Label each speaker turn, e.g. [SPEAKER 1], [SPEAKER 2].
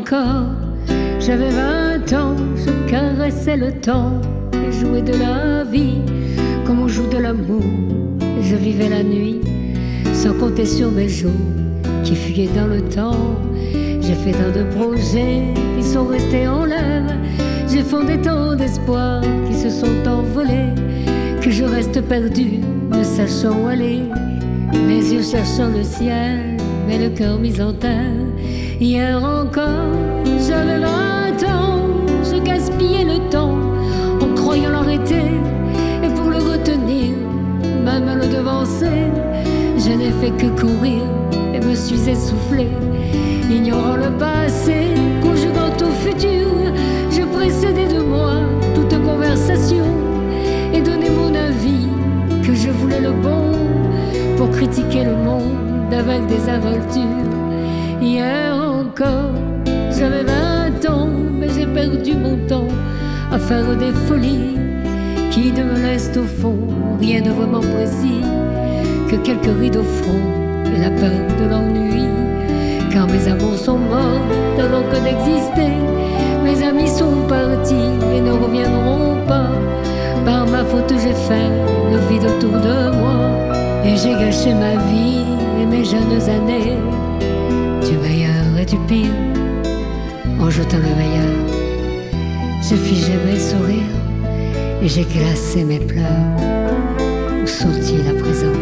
[SPEAKER 1] encore, j'avais 20 ans, je caressais le temps et jouais de la vie comme on joue de l'amour. Je vivais la nuit sans compter sur mes jours qui fuyaient dans le temps. J'ai fait tant de projets qui sont restés en l'air. J'ai fondé tant d'espoirs qui se sont envolés, que je reste perdu, ne sachant où aller. Les yeux cherchant le ciel, mais le cœur mis en terre. Hier encore, j'avais 20 ans, je gaspillais le temps en croyant l'arrêter, et pour le retenir, même le devancer, je n'ai fait que courir et me suis essoufflé. Ignorant le passé, conjuguant au futur, je précédais de moi toute conversation et donnais mon avis, que je voulais le bon pour critiquer le monde avec des avoltures. Hier encore, j'avais 20 ans, mais j'ai perdu mon temps à faire des folies qui ne me laissent au fond rien de vraiment précis que quelques rides au front et la peine de l'ennui. Car mes amours sont morts avant que d'exister, mes amis sont partis et ne reviendront pas. Par ma faute j'ai fait le vide autour de moi, et j'ai gâché ma vie et mes jeunes années, du meilleur et du pire, en jetant le meilleur. J'ai figé mes sourires et j'ai glacé mes pleurs. Où sont-ils à présent?